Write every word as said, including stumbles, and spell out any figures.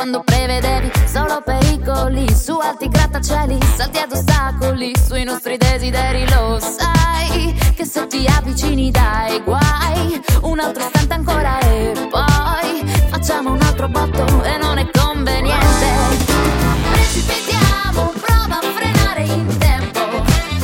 quando prevedevi solo pericoli, su alti grattacieli, salti ad ostacoli, sui nostri desideri. Lo sai che se ti avvicini dai guai, un altro istante ancora e poi facciamo un altro botto